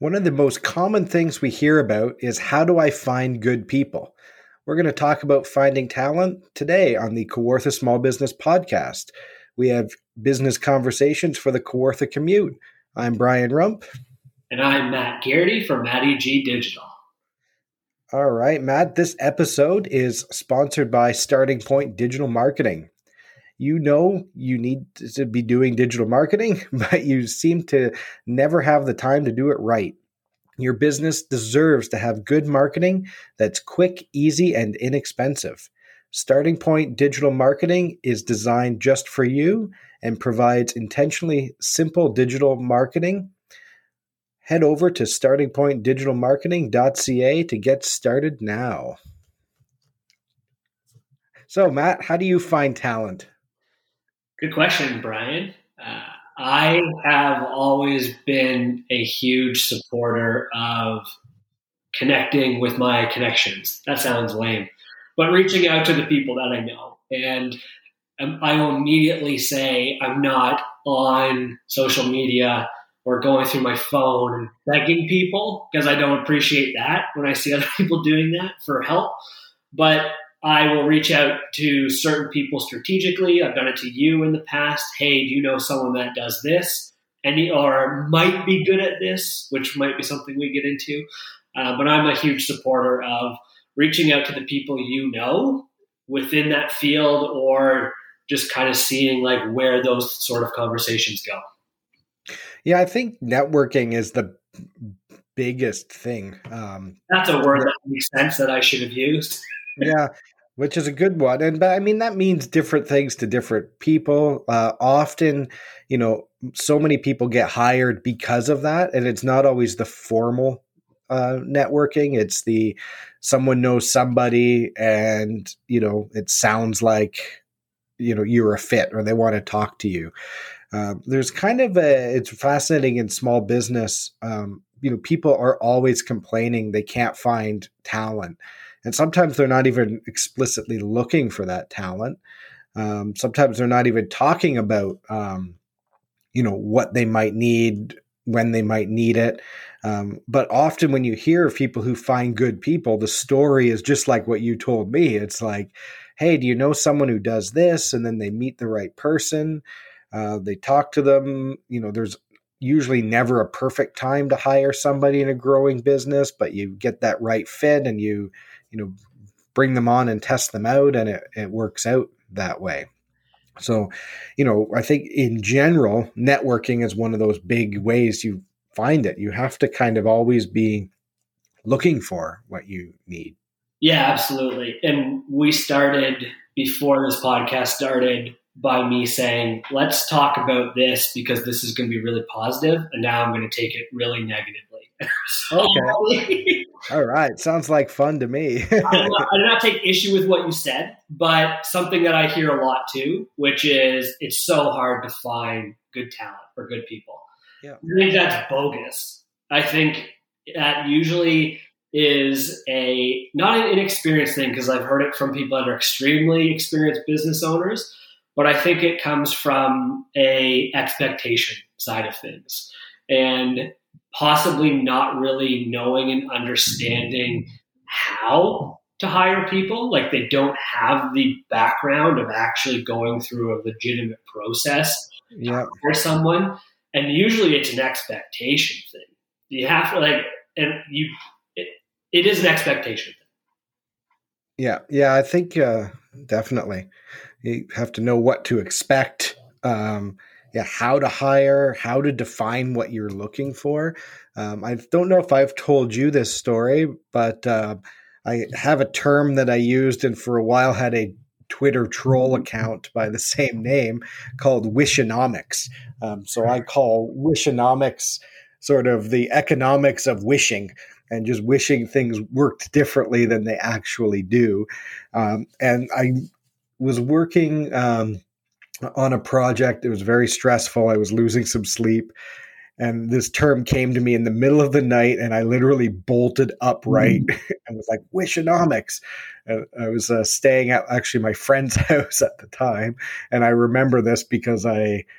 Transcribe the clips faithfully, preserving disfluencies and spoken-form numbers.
One of the most common things we hear about is how do I find good people? We're going to talk about finding talent today on the Kawartha Small Business Podcast. We have business conversations for the Kawartha commute. I'm Brian Rump. And I'm Matt Garrity from Matty G Digital. All right, Matt, this episode is sponsored by Starting Point Digital Marketing. You know you need to be doing digital marketing, but you seem to never have the time to do it right. Your business deserves to have good marketing that's quick, easy, and inexpensive. Starting Point Digital Marketing is designed just for you and provides intentionally simple digital marketing. Head over to starting point digital marketing dot c a to get started now. So, Matt, how do you find talent? Good question, Brian. Uh, I have always been a huge supporter of connecting with my connections. That sounds lame, but reaching out to the people that I know. And um, I will immediately say I'm not on social media or going through my phone and begging people, because I don't appreciate that when I see other people doing that for help. But I will reach out to certain people strategically. I've done it to you in the past. Hey, do you know someone that does this? Any or might be good at this, which might be something we get into. Uh, but I'm a huge supporter of reaching out to the people you know within that field, or just kind of seeing like where those sort of conversations go. Yeah, I think networking is the biggest thing. Um, That's a word yeah. that makes sense that I should have used. Yeah, which is a good one. And, but I mean, that means different things to different people. Uh, often, you know, so many people get hired because of that. And it's not always the formal uh, networking. It's the someone knows somebody and, you know, it sounds like, you know, you're a fit or they want to talk to you. Uh, there's kind of a, it's fascinating in small business. Um, you know, people are always complaining they can't find talent. And sometimes they're not even explicitly looking for that talent. Um, sometimes they're not even talking about, um, you know, what they might need, when they might need it. Um, but often when you hear of people who find good people, the story is just like what you told me. It's like, hey, do you know someone who does this? And then they meet the right person. Uh, they talk to them. You know, there's usually never a perfect time to hire somebody in a growing business, but you get that right fit and you, you know, bring them on and test them out, and it, it works out that way. So, you know, I think in general, networking is one of those big ways you find it. You have to kind of always be looking for what you need. Yeah, absolutely. And we started before this podcast started by me saying, let's talk about this because this is going to be really positive, and now I'm going to take it really negatively. So, okay. All right. Sounds like fun to me. I, do not, I do not take issue with what you said, but something that I hear a lot too, which is it's so hard to find good talent or good people. Yeah. I think that's bogus. I think that usually is a not an inexperienced thing, because I've heard it from people that are extremely experienced business owners, but I think it comes from a expectation side of things. And possibly not really knowing and understanding how to hire people. Like they don't have the background of actually going through a legitimate process yeah. for someone. And usually it's an expectation thing. You have to like, and you, it, it is an expectation thing. Yeah. Yeah. I think uh, definitely you have to know what to expect. Um, Yeah, how to hire, how to define what you're looking for. Um, I don't know if I've told you this story, but uh, I have a term that I used and for a while had a Twitter troll account by the same name called Wishonomics. Um, so I call Wishonomics sort of the economics of wishing and just wishing things worked differently than they actually do. Um, and I was working um, – on a project. It was very stressful. I was losing some sleep. And this term came to me in the middle of the night, and I literally bolted upright mm. and was like, Wishonomics. And I was uh, staying at actually my friend's house at the time. And I remember this because I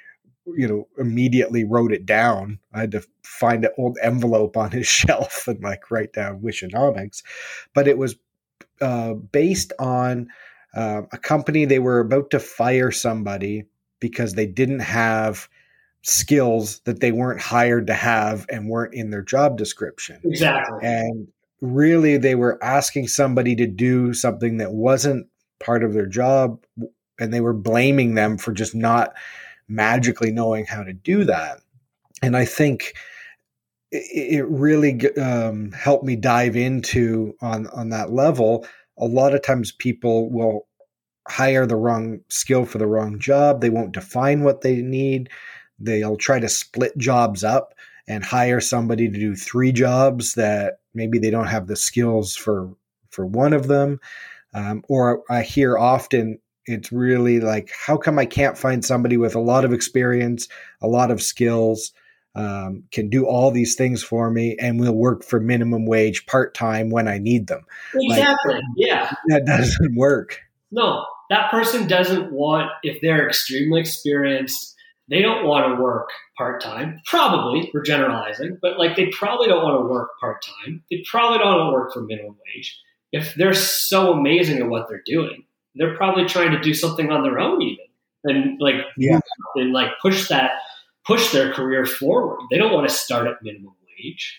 you know, immediately wrote it down. I had to find an old envelope on his shelf and like write down Wishonomics. But it was uh, based on uh, a company. They were about to fire somebody because they didn't have skills that they weren't hired to have and weren't in their job description. Exactly. And really, they were asking somebody to do something that wasn't part of their job, and they were blaming them for just not magically knowing how to do that. And I think it, it really um, helped me dive into on, on that level. A lot of times people will hire the wrong skill for the wrong job. They won't define what they need. They'll try to split jobs up and hire somebody to do three jobs that maybe they don't have the skills for, for one of them. Um, or I hear often it's really like, how come I can't find somebody with a lot of experience, a lot of skills, um, can do all these things for me and will work for minimum wage part-time when I need them. Exactly. Like, yeah. That doesn't work. No, that person doesn't want, if they're extremely experienced, they don't want to work part-time. Probably, we're generalizing, but like they probably don't want to work part-time. They probably don't want to work for minimum wage. If they're so amazing at what they're doing, they're probably trying to do something on their own even and like, yeah. and like push that, push their career forward. They don't want to start at minimum wage.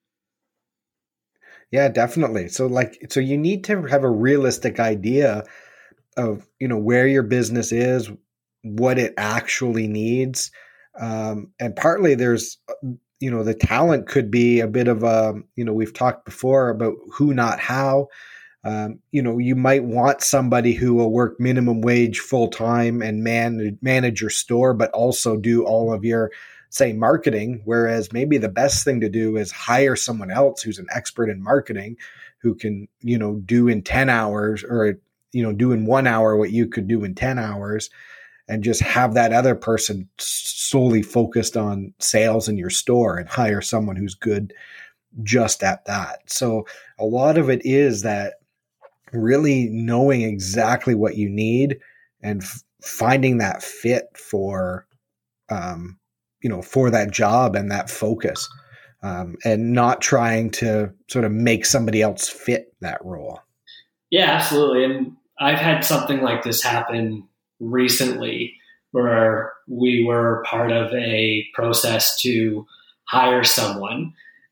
Yeah, definitely. So like, so you need to have a realistic idea of, you know, where your business is, what it actually needs. Um, and partly there's, you know, the talent could be a bit of a, you know, we've talked before about who, not how. Um, you know, you might want somebody who will work minimum wage full time and man, manage your store, but also do all of your, say, marketing. Whereas maybe the best thing to do is hire someone else who's an expert in marketing who can, you know, do in ten hours or, you know, do in one hour what you could do in ten hours. And just have that other person solely focused on sales in your store and hire someone who's good just at that. So a lot of it is that really knowing exactly what you need and f- finding that fit for, um, you know, for that job and that focus, um, and not trying to sort of make somebody else fit that role. Yeah, absolutely. And I've had something like this happen recently where we were part of a process to hire someone,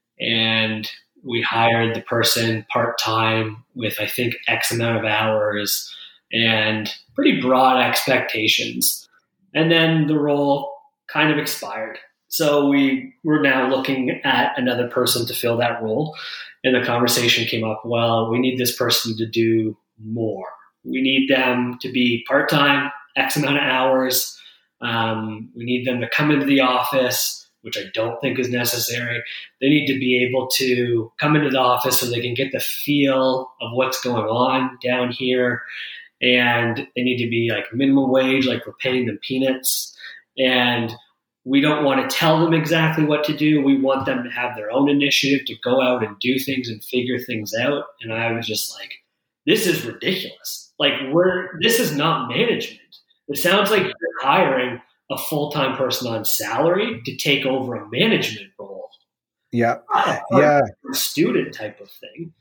and we hired the person part-time with, I think, X amount of hours and pretty broad expectations. And then the role kind of expired. So we were now looking at another person to fill that role. And the conversation came up, well, we need this person to do more. We need them to be part-time, X amount of hours. Um, we need them to come into the office, which I don't think is necessary. They need to be able to come into the office so they can get the feel of what's going on down here. And they need to be like minimum wage, like we're paying them peanuts. And we don't want to tell them exactly what to do. We want them to have their own initiative to go out and do things and figure things out. And I was just like, this is ridiculous. Like we're, this is not management. It sounds like you're hiring a full-time person on salary to take over a management role. Yeah. Yeah. Student type of thing.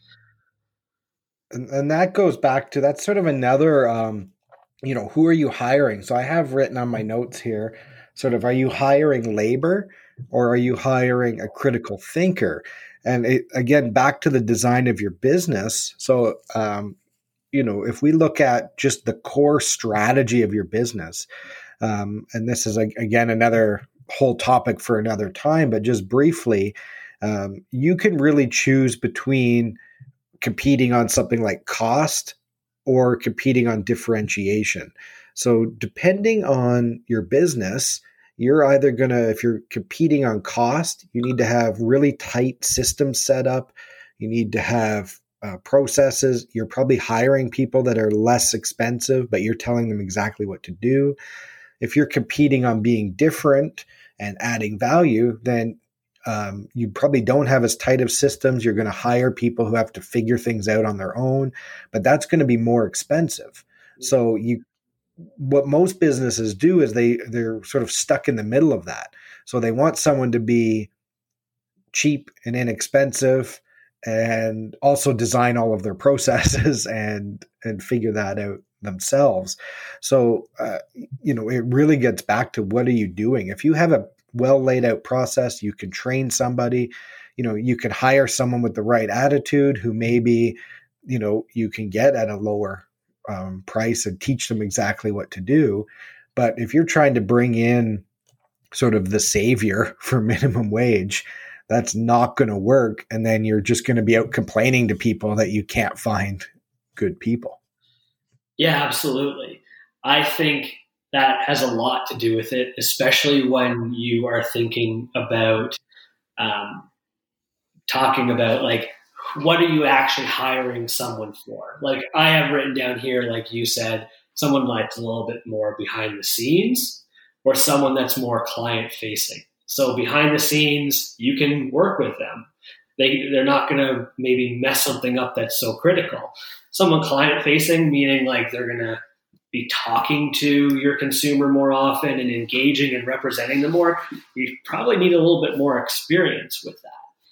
And, and that goes back to, that's sort of another, um, you know, who are you hiring? So I have written on my notes here, sort of, are you hiring labor or are you hiring a critical thinker? And it, again, back to the design of your business. So, um, you know, if we look at just the core strategy of your business, um, and this is, again, another whole topic for another time, but just briefly, um, you can really choose between competing on something like cost or competing on differentiation. So depending on your business, you're either going to, if you're competing on cost, you need to have really tight systems set up. You need to have uh, processes. You're probably hiring people that are less expensive, but you're telling them exactly what to do. If you're competing on being different and adding value, then um, you probably don't have as tight of systems. You're going to hire people who have to figure things out on their own, but that's going to be more expensive. So you what most businesses do is they they're sort of stuck in the middle of that. So they want someone to be cheap and inexpensive and also design all of their processes and and figure that out themselves. So uh, you know, it really gets back to, what are you doing? If you have a well laid out process, you can train somebody. You know, you can hire someone with the right attitude who maybe, you know, you can get at a lower um, price and teach them exactly what to do. But if you're trying to bring in sort of the savior for minimum wage, that's not going to work. And then you're just going to be out complaining to people that you can't find good people. Yeah, absolutely. I think that has a lot to do with it, especially when you are thinking about um, talking about, like, what are you actually hiring someone for? Like, I have written down here, like you said, someone that's a little bit more behind the scenes, or someone that's more client facing. So behind the scenes, you can work with them. They, they're not going to maybe mess something up that's so critical. Someone client facing, meaning like they're going to be talking to your consumer more often and engaging and representing them more. You probably need a little bit more experience with that.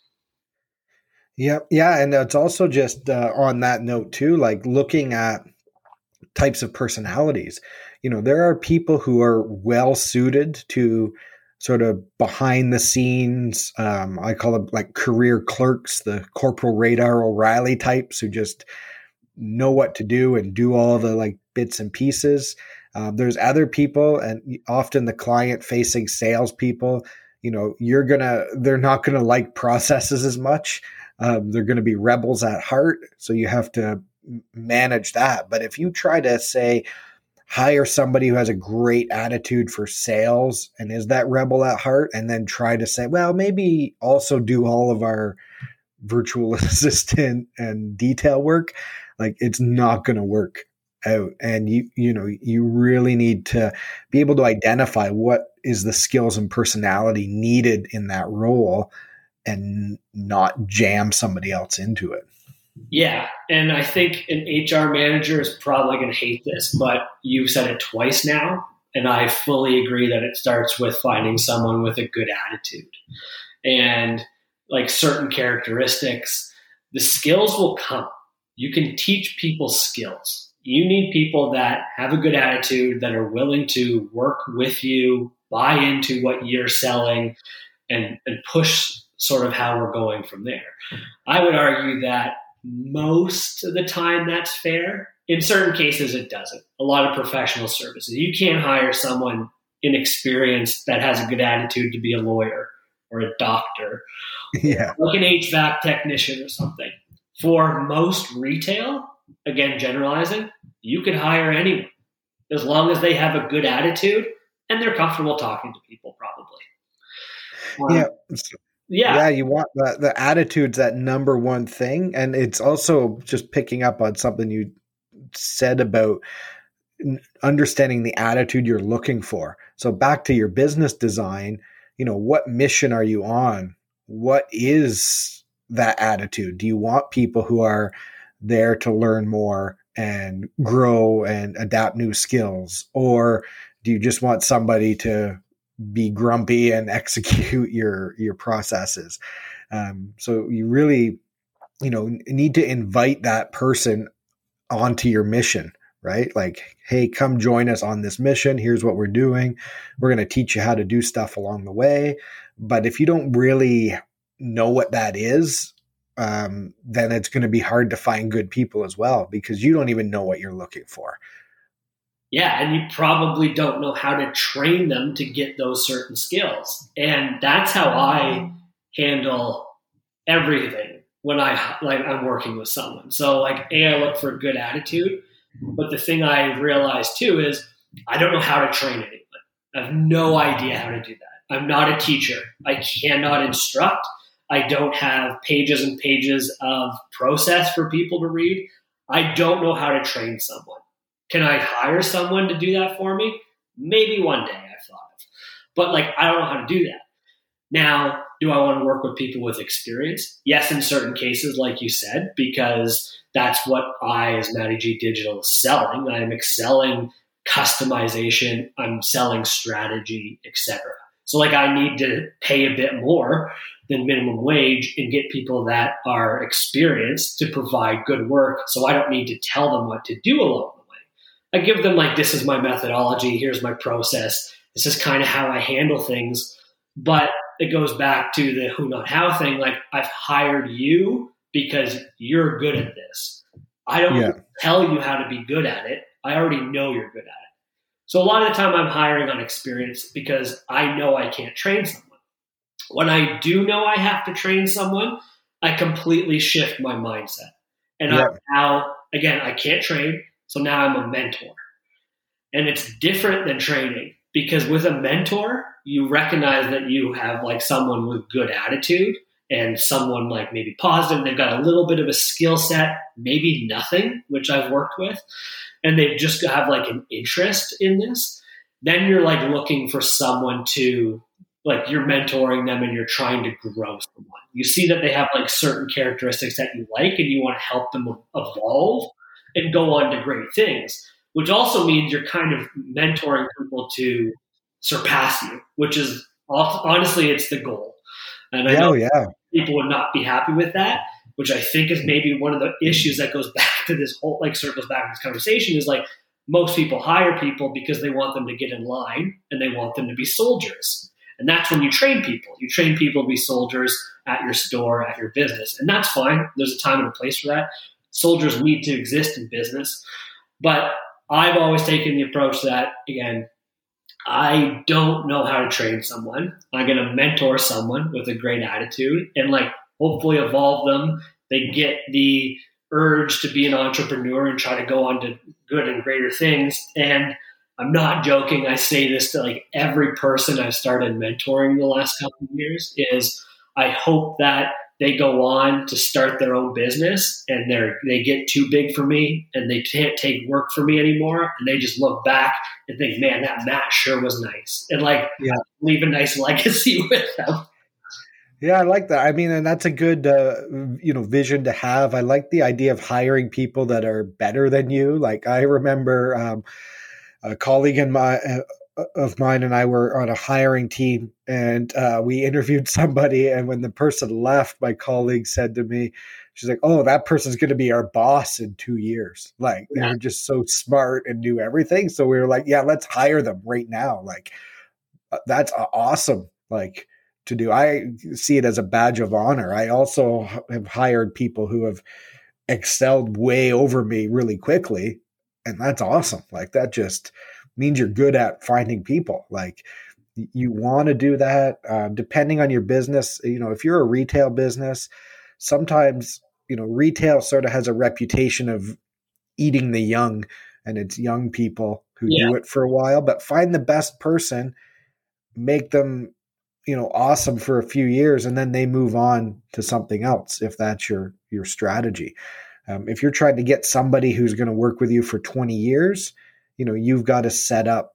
Yeah. Yeah. And it's also just uh, on that note too, like looking at types of personalities. You know, there are people who are well suited to sort of behind the scenes. Um, I call them like career clerks, the Corporal Radar O'Reilly types who just know what to do and do all the like bits and pieces. Um, there's other people, and often the client facing salespeople, you know, you're going to, they're not going to like processes as much. Um, they're going to be rebels at heart. So you have to manage that. But if you try to say, hire somebody who has a great attitude for sales and is that rebel at heart, and then try to say, well, maybe also do all of our virtual assistant and detail work, like it's not going to work out. And you, you know, you really need to be able to identify what is the skills and personality needed in that role and not jam somebody else into it. Yeah. And I think an H R manager is probably going to hate this, but you've said it twice now. And I fully agree that it starts with finding someone with a good attitude and like certain characteristics. The skills will come. You can teach people skills. You need people that have a good attitude, that are willing to work with you, buy into what you're selling, and, and push sort of how we're going from there. I would argue that most of the time that's fair. In certain cases, it doesn't. A lot of professional services, you can't hire someone inexperienced that has a good attitude to be a lawyer or a doctor, yeah, like an H V A C technician or something. For most retail, again, generalizing, you could hire anyone as long as they have a good attitude and they're comfortable talking to people, probably. Um, yeah. Yeah. Yeah, you want the, the attitude's that number one thing. And it's also just picking up on something you said about understanding the attitude you're looking for. So back to your business design, you know, what mission are you on? What is that attitude? Do you want people who are there to learn more and grow and adapt new skills? Or do you just want somebody to be grumpy and execute your your processes? Um, so you really, you know, need to invite that person onto your mission, right? Like, hey, come join us on this mission. Here's what we're doing. We're going to teach you how to do stuff along the way. But if you don't really know what that is, um, then it's going to be hard to find good people as well, because you don't even know what you're looking for. Yeah, and you probably don't know how to train them to get those certain skills. And that's how I handle everything when I like I'm working with someone. So like, A, I look for a good attitude, but the thing I realize too is I don't know how to train anyone. I have no idea how to do that. I'm not a teacher. I cannot instruct. I don't have pages and pages of process for people to read. I don't know how to train someone. Can I hire someone to do that for me? Maybe one day, I've thought of. But like, I don't know how to do that. Now, do I want to work with people with experience? Yes, in certain cases, like you said, because that's what I, as Matty G Digital, is selling. I am excelling customization, I'm selling strategy, et cetera. So like I need to pay a bit more than minimum wage and get people that are experienced to provide good work. So I don't need to tell them what to do along the way. I give them like, this is my methodology. Here's my process. This is kind of how I handle things. But it goes back to the who, not how thing. Like I've hired you because you're good at this. I don't yeah. tell you how to be good at it. I already know you're good at it. So a lot of the time I'm hiring on experience because I know I can't train someone. When I do know I have to train someone, I completely shift my mindset. And yeah. I'm now, again, I can't train, so now I'm a mentor. And it's different than training because with a mentor, you recognize that you have like someone with good attitude and someone like maybe positive. They've got a little bit of a skill set, maybe nothing, which I've worked with. And they just have like an interest in this. Then you're like looking for someone to, like you're mentoring them and you're trying to grow someone. You see that they have like certain characteristics that you like and you want to help them evolve and go on to great things, which also means you're kind of mentoring people to surpass you, which is honestly, it's the goal. And I know oh, yeah. people would not be happy with that, which I think is maybe one of the issues that goes back to this whole, like circles back to this conversation is like most people hire people because they want them to get in line and they want them to be soldiers. And that's when you train people. You train people to be soldiers at your store, at your business. And that's fine. There's a time and a place for that. Soldiers need to exist in business. But I've always taken the approach that, again, I don't know how to train someone. I'm going to mentor someone with a great attitude and like hopefully evolve them. They get the urge to be an entrepreneur and try to go on to good and greater things. And I'm not joking. I say this to like every person I've started mentoring the last couple of years is I hope that they go on to start their own business and they're, they get too big for me and they can't take work for me anymore. And they just look back and think, man, that Matt sure was nice. And like yeah. leave a nice legacy with them. Yeah, I like that. I mean, and that's a good, uh, you know, vision to have. I like the idea of hiring people that are better than you. Like I remember um, a colleague in my, uh, of mine and I were on a hiring team and uh, we interviewed somebody. And when the person left, my colleague said to me, she's like, oh, that person's going to be our boss in two years. Like they were just so smart and knew everything. So we were like, yeah, let's hire them right now. Like that's awesome. Like to do, I see it as a badge of honor. I also have hired people who have excelled way over me really quickly. And that's awesome. Like that just means you're good at finding people. Like you want to do that, uh, depending on your business. You know, if you're a retail business, sometimes, you know, retail sort of has a reputation of eating the young and it's young people who yeah. do it for a while, but find the best person, make them, you know, awesome for a few years, and then they move on to something else. If that's your, your strategy. Um, if you're trying to get somebody who's going to work with you for twenty years, you know, you've got to set up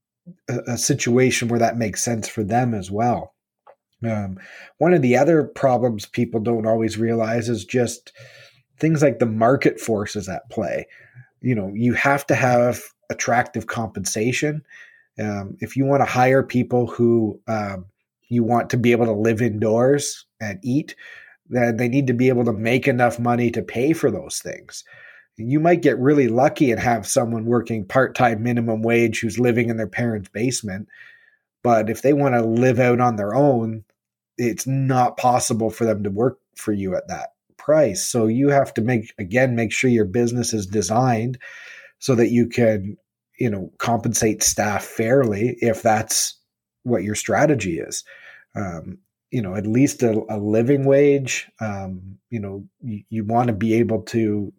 a, a situation where that makes sense for them as well. Um, one of the other problems people don't always realize is just things like the market forces at play. You know, you have to have attractive compensation. Um, if you want to hire people who um, you want to be able to live indoors and eat, then they need to be able to make enough money to pay for those things. You might get really lucky and have someone working part-time minimum wage who's living in their parents' basement. But if they want to live out on their own, it's not possible for them to work for you at that price. So you have to make, again, make sure your business is designed so that you can, you know, compensate staff fairly if that's what your strategy is. Um, you know, at least a, a living wage. Um, you know, you, you want to be able to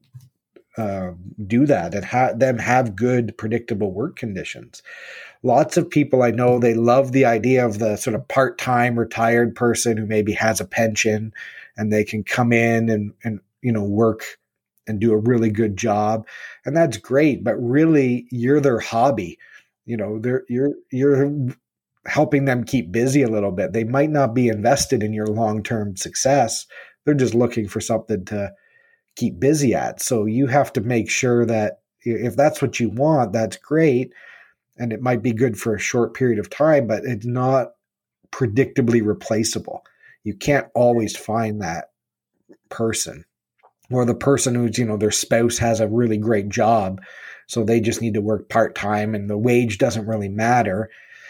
uh, do that and have them have good, predictable work conditions. Lots of people I know, they love the idea of the sort of part-time retired person who maybe has a pension and they can come in and, and, you know, work and do a really good job. And that's great, but really you're their hobby. You know, they're, you're, you're helping them keep busy a little bit. They might not be invested in your long-term success. They're just looking for something to keep busy at. So you have to make sure that, If that's what you want, that's great. And it might be good for a short period of time, but it's not predictably replaceable. You can't always find that person, or the person who's, you know, their spouse has a really great job, so they just need to work part-time and the wage doesn't really matter.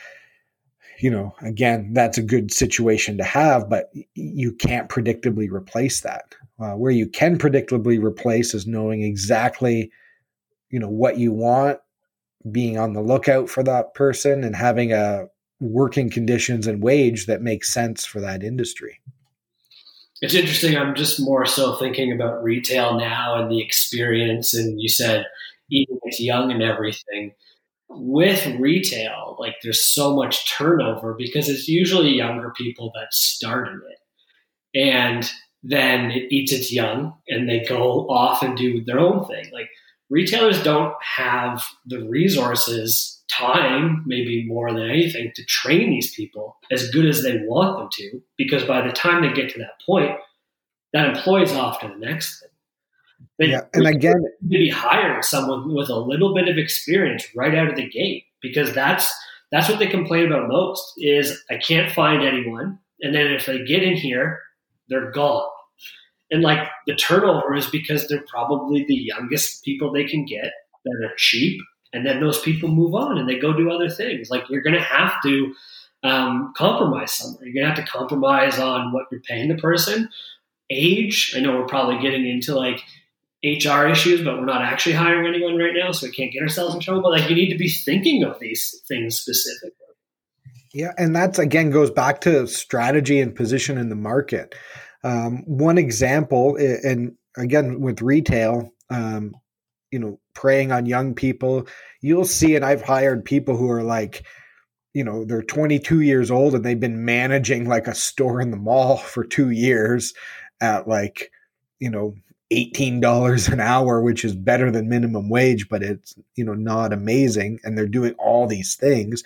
You know, again, that's a good situation to have, but you can't predictably replace that. Uh, where you can predictably replace is knowing exactly, you know, what you want, being on the lookout for that person, and having a working conditions and wage that makes sense for that industry. It's interesting. I'm just more so thinking about retail now and the experience. And you said even it's young and everything. With retail, like there's so much turnover because it's usually younger people that started it. And then it eats its young and they go off and do their own thing. Like retailers don't have the resources, time, maybe more than anything, to train these people as good as they want them to, because by the time they get to that point, that employee's off to the next thing. They yeah, and again, to be hiring someone with a little bit of experience right out of the gate, because that's that's what they complain about most is I can't find anyone, and then if they get in here, they're gone. And like the turnover is because they're probably the youngest people they can get that are cheap, and then those people move on and they go do other things. Like you're going to have to um, compromise somewhere. You're going to have to compromise on what you're paying the person. Age. I know we're probably getting into like H R issues, but we're not actually hiring anyone right now, so we can't get ourselves in trouble. But like, you need to be thinking of these things specifically. Yeah, and that's again goes back to strategy and position in the market. Um, one example, and again with retail, um, you know, preying on young people, you'll see, and I've hired people who are like, you know, they're twenty-two years old and they've been managing like a store in the mall for two years at like, you know, eighteen dollars an hour, which is better than minimum wage, but it's, you know, not amazing. And they're doing all these things.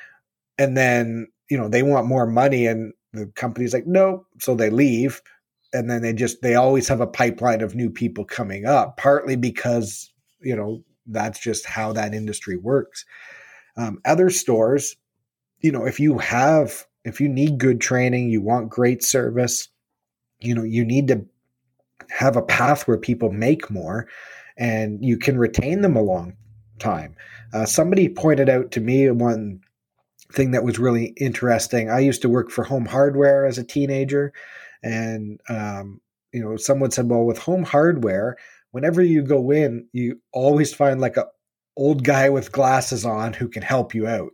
And then, you know, they want more money and the company's like, nope. So they leave. And then they just, they always have a pipeline of new people coming up, partly because, you know, that's just how that industry works. Um, other stores, you know, if you have, if you need good training, you want great service, you know, you need to have a path where people make more and you can retain them a long time. Uh, somebody pointed out to me one thing that was really interesting. I used to work for Home Hardware as a teenager, and um, you know, someone said, well, with Home Hardware, whenever you go in, you always find like a old guy with glasses on who can help you out.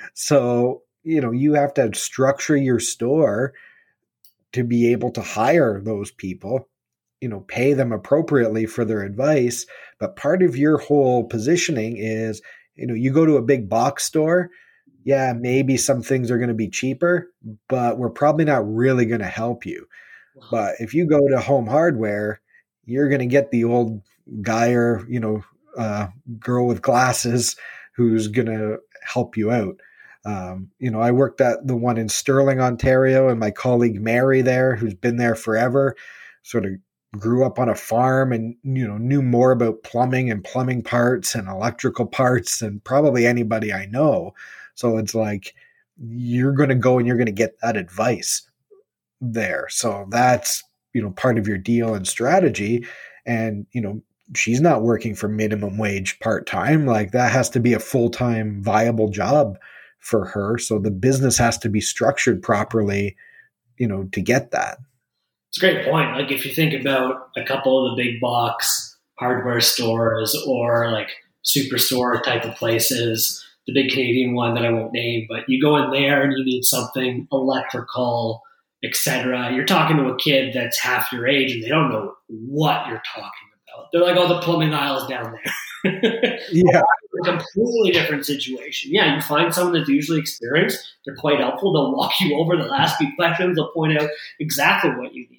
So, you know, you have to structure your store to be able to hire those people, you know, pay them appropriately for their advice. But part of your whole positioning is, you know, you go to a big box store, yeah, maybe some things are going to be cheaper, but we're probably not really going to help you. But if you go to Home Hardware, you're going to get the old guy or, you know, uh, girl with glasses who's going to help you out. Um, you know, I worked at the one in Sterling, Ontario, and my colleague Mary there, who's been there forever, sort of grew up on a farm and, you know, knew more about plumbing and plumbing parts and electrical parts than probably anybody I know. So it's like, you're going to go and you're going to get that advice there. So that's, you know, part of your deal and strategy. And, you know, she's not working for minimum wage part-time. Like that has to be a full-time viable job for her. So the business has to be structured properly, you know, to get that. It's a great point. Like if you think about a couple of the big box hardware stores or like superstore type of places, the big Canadian one that I won't name, but you go in there and you need something electrical, et cetera. You're talking to a kid that's half your age and they don't know what you're talking about. They're like, oh, the plumbing aisle's down there. Yeah. A completely different situation. Yeah, you find someone that's usually experienced. They're quite helpful. They'll walk you over. They'll ask you questions. They'll point out exactly what you need.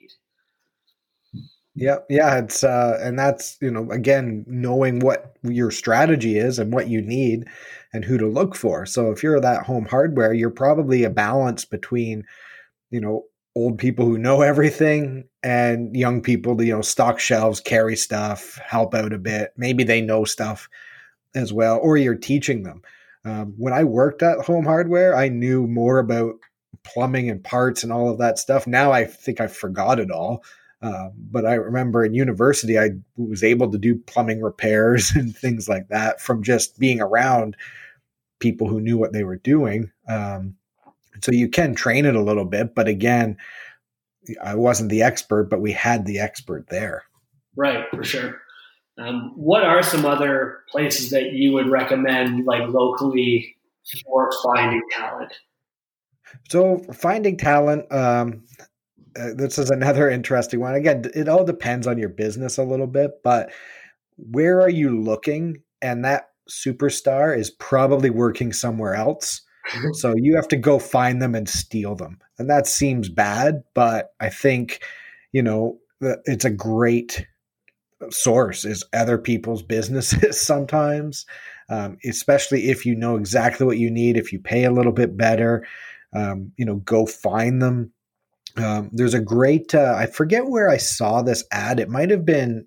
Yeah, yeah, it's uh, and that's, you know, again, knowing what your strategy is and what you need and who to look for. So if you're that Home Hardware, you're probably a balance between, you know, old people who know everything and young people to, you know, stock shelves, carry stuff, help out a bit. Maybe they know stuff as well, or you're teaching them. Um, when I worked at Home Hardware, I knew more about plumbing and parts and all of that stuff. Now I think I forgot it all. Uh, but I remember in university, I was able to do plumbing repairs and things like that from just being around people who knew what they were doing. Um, so you can train it a little bit, but again, I wasn't the expert, but we had the expert there. Right, for sure. Um, what are some other places that you would recommend, like locally, for finding talent? So finding talent, um, uh, this is another interesting one. Again, it all depends on your business a little bit, but where are you looking? And that superstar is probably working somewhere else. So you have to go find them and steal them. And that seems bad, but I think, you know, it's a great source is other people's businesses sometimes, um, especially if you know exactly what you need, if you pay a little bit better, um, you know, go find them. Um, there's a great, uh, I forget where I saw this ad. It might have been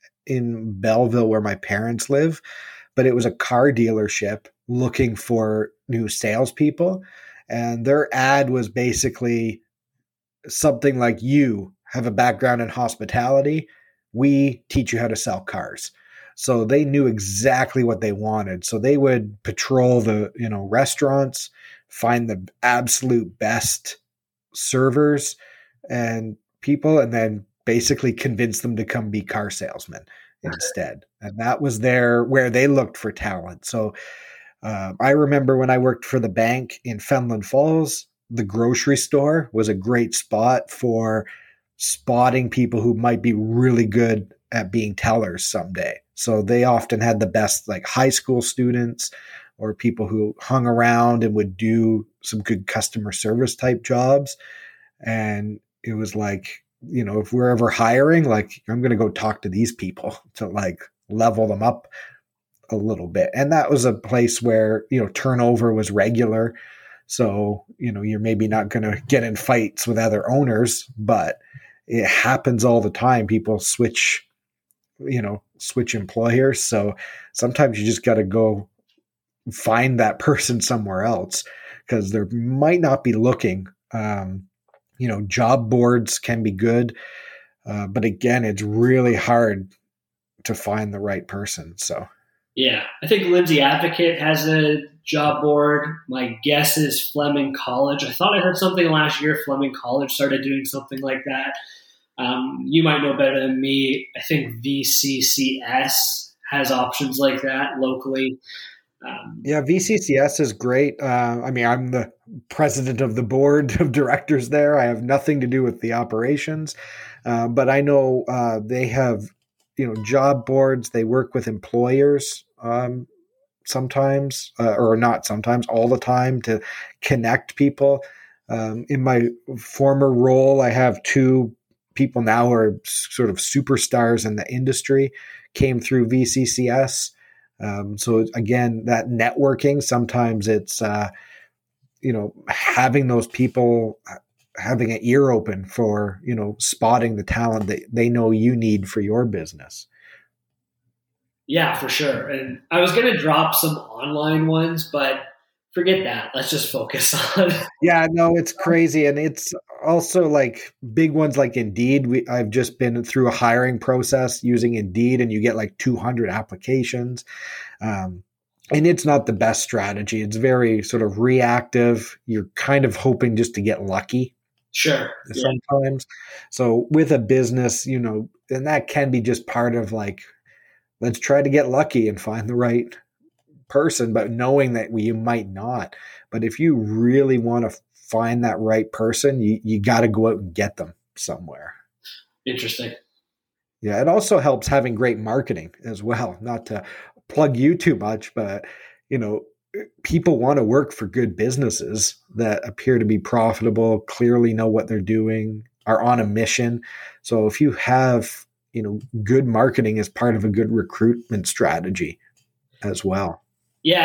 in Belleville where my parents live, but it was a car dealership looking for new salespeople. And their ad was basically something like, you have a background in hospitality. We teach you how to sell cars. So they knew exactly what they wanted. So they would patrol the, you know, restaurants, find the absolute best servers and people, and then basically convince them to come be car salesmen instead. And that was their where they looked for talent. So uh, I remember when I worked for the bank in Fenland Falls, the grocery store was a great spot for spotting people who might be really good at being tellers someday. So they often had the best like high school students or people who hung around and would do some good customer service type jobs. And it was like, you know, if we're ever hiring, like I'm going to go talk to these people to like level them up a little bit. And that was a place where, you know, turnover was regular. So, you know, you're maybe not going to get in fights with other owners, but it happens all the time. People switch, you know, switch employers. So sometimes you just got to go find that person somewhere else because they might not be looking. Um, you know, job boards can be good. Uh, but again, it's really hard to find the right person. So, yeah, I think Lindsay Advocate has a job board. My guess is Fleming College. I thought I heard something last year. Fleming College started doing something like that. Um, you might know better than me. I think V C C S has options like that locally. Um, yeah, V C C S is great. Uh, I mean, I'm the president of the board of directors there. I have nothing to do with the operations, uh, but I know uh, they have, you know, job boards. They work with employers um, sometimes, uh, or not sometimes, all the time to connect people. Um, in my former role, I have two people now who are sort of superstars in the industry, came through V C C S. Um, so again, that networking, sometimes it's, uh, you know, having those people, having an ear open for, you know, spotting the talent that they know you need for your business. Yeah, for sure. And I was going to drop some online ones, but forget that. Let's just focus on. Yeah, no, it's crazy. And it's also like big ones like Indeed. We, I've just been through a hiring process using Indeed and you get like two hundred applications. Um, and it's not the best strategy. It's very sort of reactive. You're kind of hoping just to get lucky. Sure. Sometimes. Yeah. So with a business, you know, and that can be just part of like, let's try to get lucky and find the right person, but knowing that we, you might not. But if you really want to find that right person, you, you got to go out and get them somewhere. Interesting. Yeah. It also helps having great marketing as well. Not to plug you too much, but you know, people want to work for good businesses that appear to be profitable, clearly know what they're doing, are on a mission. So if you have, you know, good marketing as part of a good recruitment strategy as well. Yeah, it's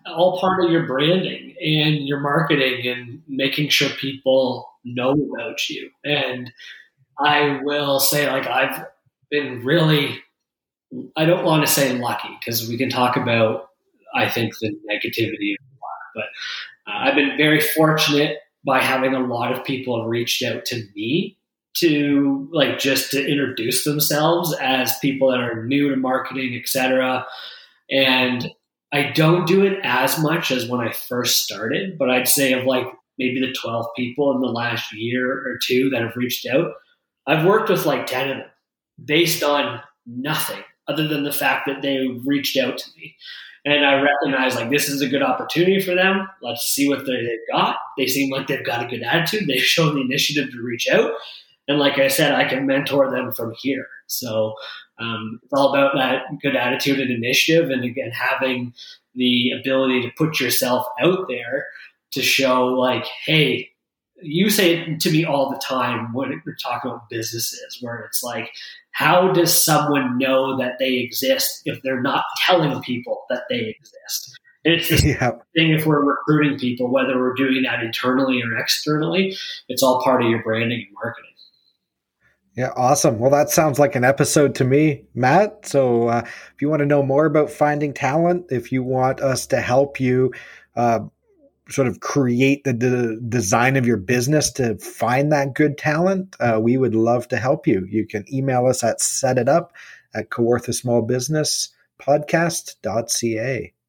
all part of your branding and your marketing and making sure people know about you. And I will say, like, I've been really, I don't want to say lucky, because we can talk about, I think, the negativity of a lot, but uh, I've been very fortunate by having a lot of people have reached out to me to, like, just to introduce themselves as people that are new to marketing, et cetera. And I don't do it as much as when I first started, but I'd say of like maybe the twelve people in the last year or two that have reached out, I've worked with like ten of them based on nothing other than the fact that they reached out to me. And I recognize, like, this is a good opportunity for them. Let's see what they've got. They seem like they've got a good attitude. They've shown the initiative to reach out. And like I said, I can mentor them from here. So um, it's all about that good attitude and initiative. And again, having the ability to put yourself out there to show, like, hey, you say it to me all the time when we're talking about businesses, where it's like, how does someone know that they exist if they're not telling people that they exist? And it's the yeah. thing if we're recruiting people, whether we're doing that internally or externally, it's all part of your branding and marketing. Yeah, awesome. Well, that sounds like an episode to me, Matt. So uh, if you want to know more about finding talent, if you want us to help you uh, sort of create the de- design of your business to find that good talent, uh, we would love to help you. You can email us at setitup at kawartha small business podcast dot c a.